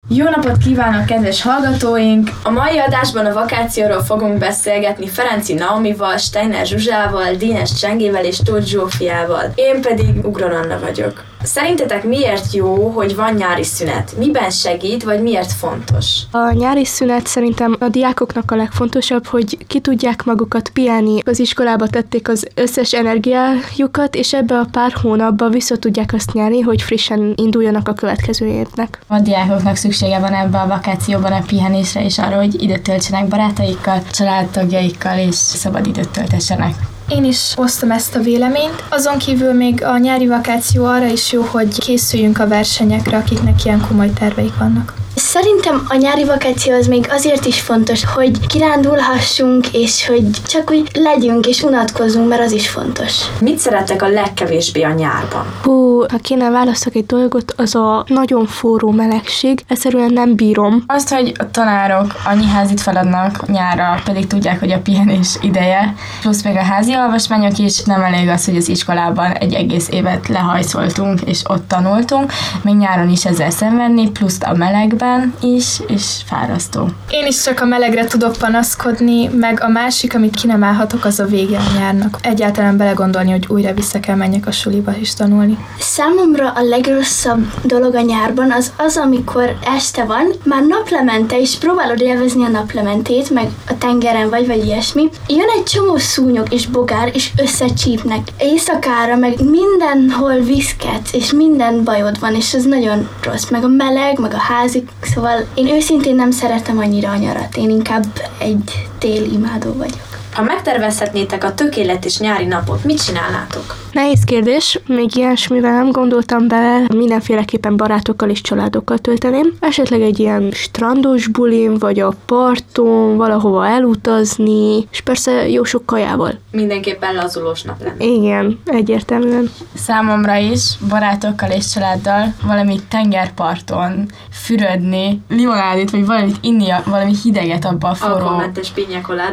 Jó napot kívánok, kedves hallgatóink! A mai adásban a vakációról fogunk beszélgetni Ferenczy Naomival, Steiner Zsuzsával, Dínes Csengével és Tóth Zsófiával. Én pedig Ugron Anna vagyok. Szerintetek miért jó, hogy van nyári szünet? Miben segít, vagy miért fontos? A nyári szünet szerintem a diákoknak a legfontosabb, hogy ki tudják magukat pihenni. Az iskolába tették az összes energiájukat, és ebbe a pár hónapba vissza tudják azt nyerni, hogy frissen induljanak a következő évnek. A diákoknak szüksége van ebbe a vakációban a pihenésre, és arra, hogy időt töltsenek barátaikkal, családtagjaikkal, és szabad időt töltessenek. Én is osztom ezt a véleményt. Azon kívül még a nyári vakáció arra is jó, hogy készüljünk a versenyekre, akiknek ilyen komoly terveik vannak. Szerintem a nyári vakáció az még azért is fontos, hogy kirándulhassunk, és hogy csak úgy legyünk és unatkozzunk, mert az is fontos. Mit szerettek a legkevésbé a nyárban? Ha kéne választok egy dolgot, az a nagyon forró melegség. Egyszerűen nem bírom. Azt, hogy a tanárok annyi házit feladnak nyárra, pedig tudják, hogy a pihenés ideje, plusz még a házi olvasmányok is, nem elég az, hogy az iskolában egy egész évet lehajszoltunk, és ott tanultunk, még nyáron is ezzel szenvedni, plusz a melegben is, és fárasztó. Én is csak a melegre tudok panaszkodni, meg a másik, amit ki nem állhatok, az a vége a nyárnak. Egyáltalán belegondolni, hogy újra vissza kell menjek a suliba is tanulni. Számomra a legrosszabb dolog a nyárban az, amikor este van, már naplemente, és próbálod élvezni a naplementét, meg a tengeren vagy ilyesmi. Jön egy csomó szúnyog és bogár, és összecsípnek. Éjszakára meg mindenhol viszketsz, és minden bajod van, és ez nagyon rossz. Meg a meleg, meg a házik, szóval én őszintén nem szeretem annyira a nyarat. Én inkább egy téli imádó vagyok. Ha megtervezhetnétek a tökéletes nyári napot, mit csinálnátok? Nehéz kérdés, még ilyesmivel nem gondoltam bele, mindenféleképpen barátokkal és családokkal tölteném. Esetleg egy ilyen strandos bulim, vagy a parton, valahova elutazni, és persze jó sok kajával. Mindenképpen lazulós nap lenne. Igen, egyértelműen. Számomra is, barátokkal és családdal valami tengerparton fürödni, limonádét, vagy valamit inni, valami hideget abba a forró... Alkoholmentes piña colada.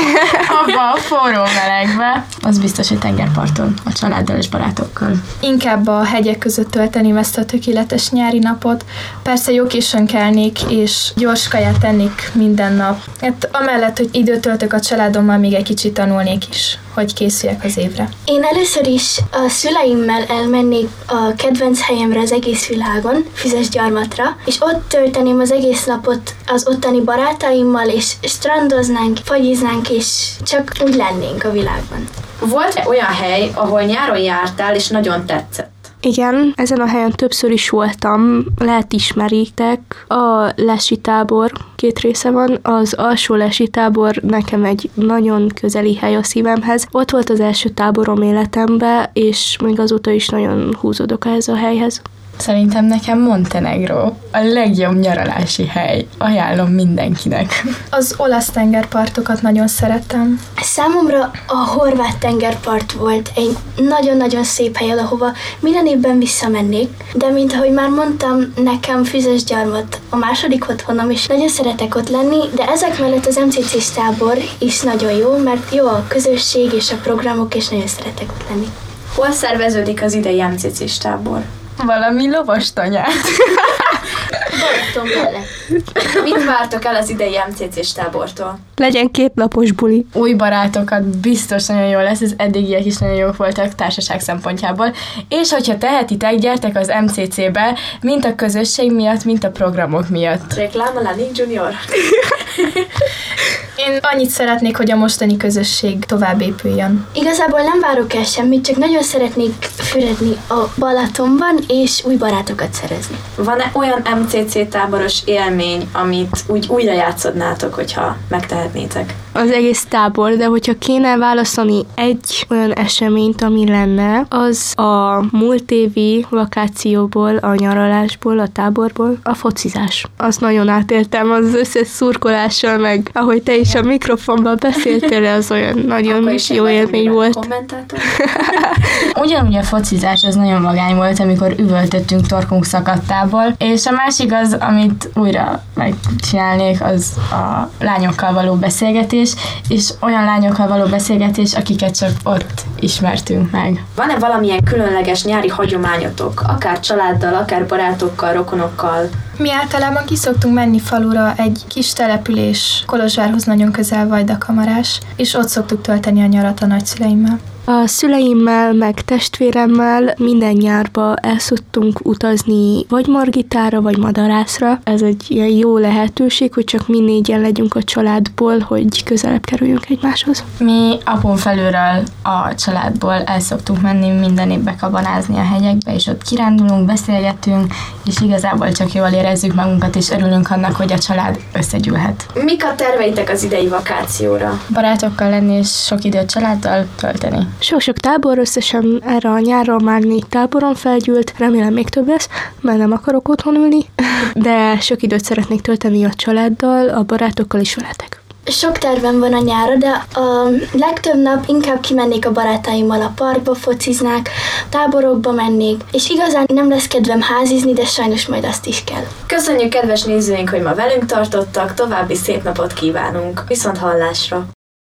abba a forró melegbe. Az biztos, hogy tengerparton, a családdal és barátokkal. Inkább a hegyek között tölteném ezt a tökéletes nyári napot. Persze jó későn kelnék, és gyors kaját tennék minden nap. Hát amellett, hogy időt töltök a családommal, még egy kicsit tanulnék is, hogy készüljek az évre. Én először is a szüleimmel elmennék a kedvenc helyemre az egész világon, Füzesgyarmatra, és ott tölteném az egész napot az ottani barátaimmal, és strandoznánk, fagyiznánk, és csak úgy lennénk a világban. Volt olyan hely, ahol nyáron jártál, és nagyon tetszett? Igen, ezen a helyen többször is voltam, lehet ismeritek. A lesi tábor, 2 része van, az alsó lesi tábor nekem egy nagyon közeli hely a szívemhez. Ott volt az első táborom életemben, és még azóta is nagyon húzódok ehhez a helyhez. Szerintem nekem Montenegro a legjobb nyaralási hely. Ajánlom mindenkinek. Az olasz tengerpartokat nagyon szerettem. Számomra a horvát tengerpart volt egy nagyon-nagyon szép hely, ahova minden évben visszamennék, de mint ahogy már mondtam, nekem Füzesgyarmat a második otthonom, és nagyon szeretek ott lenni, de ezek mellett az MCC-s tábor is nagyon jó, mert jó a közösség és a programok, és nagyon szeretek ott lenni. Hol szerveződik az idei MCC-s tábor? Valami lovastanyát. Mit vártok el az idei MCC-s tábortól? Legyen 2 napos buli. Új barátokat biztos nagyon jó lesz, az eddigiek is nagyon jók voltak társaság szempontjából. És hogyha tehetitek, gyertek az MCC-be, mint a közösség miatt, mint a programok miatt. Reklám a Laning Junior. Én annyit szeretnék, hogy a mostani közösség tovább épüljön. Igazából nem várok el semmit, csak nagyon szeretnék fürödni a Balatonban, és új barátokat szerezni. Van-e olyan MCC táboros élmény, amit úgy újra játszodnátok, hogyha megtehetnétek? Az egész tábor, de hogyha kéne választani egy olyan eseményt, ami lenne, az a múlt évi vakációból, a nyaralásból, a táborból, a focizás. Azt nagyon átéltem az összes szurkolással, meg ahogy te is a mikrofonban beszéltél, az olyan nagyon jó élmény volt. Ugyanúgy a focizás az nagyon vagány volt, amikor üvöltöttünk torkunk szakadtából, és a másik az, amit újra megcsinálnék, az a lányokkal való beszélgetés, beszélgetés, és olyan lányokkal való beszélgetés, akiket csak ott ismertünk meg. Van-e valamilyen különleges nyári hagyományotok? Akár családdal, akár barátokkal, rokonokkal? Mi általában ki szoktunk menni falura, egy kis település, Kolozsvárhoz nagyon közel Vajdakamarás, és ott szoktuk tölteni a nyarat a nagyszüleimmel. A szüleimmel, meg testvéremmel minden nyárba el szoktunk utazni vagy Margitára, vagy Madarászra. Ez egy ilyen jó lehetőség, hogy csak mi négyen legyünk a családból, hogy közelebb kerüljünk egymáshoz. Mi apun felülről a családból el szoktunk menni minden évbe kabanázni a hegyekbe, és ott kirándulunk, beszélgetünk, és igazából csak jól érezzük magunkat, és örülünk annak, hogy a család összegyűlhet. Mik a terveitek az idei vakációra? Barátokkal lenni, és sok időt családdal tölteni. Sok-sok tábor, összesen erre a nyárra már 4 táboron felgyűlt, remélem még több lesz, mert nem akarok otthon ülni, de sok időt szeretnék tölteni a családdal, a barátokkal is veletek. Sok tervem van a nyárra, de a legtöbb nap inkább kimennék a barátaimmal a parkba, fociznák, táborokba mennék, és igazán nem lesz kedvem házizni, de sajnos majd azt is kell. Köszönjük, kedves nézőink, hogy ma velünk tartottak, további szép napot kívánunk. Viszont hallásra!